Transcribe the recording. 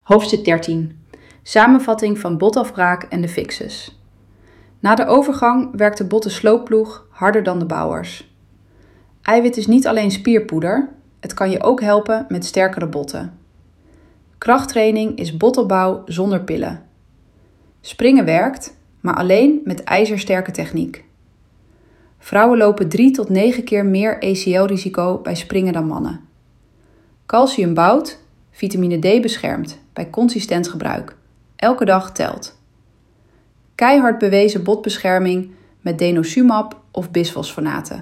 Hoofdstuk 13. Samenvatting van botafbraak en de fixes. Na de overgang werkt de bottensloopploeg harder dan de bouwers. Eiwit is niet alleen spierpoeder, het kan je ook helpen met sterkere botten. Krachttraining is botopbouw zonder pillen. Springen werkt, maar alleen met ijzersterke techniek. Vrouwen lopen 3 tot 9 keer meer ACL-risico bij springen dan mannen. Calcium bouwt, vitamine D beschermt bij consistent gebruik. Elke dag telt. Keihard bewezen botbescherming met denosumab of bisfosfonaten.